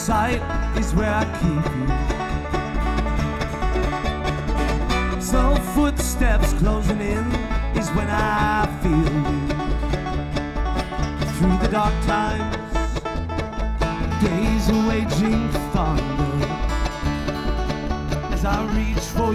sight is where I keep you. So footsteps closing in is when I feel you. Through the dark times, days are waging thunder as I reach for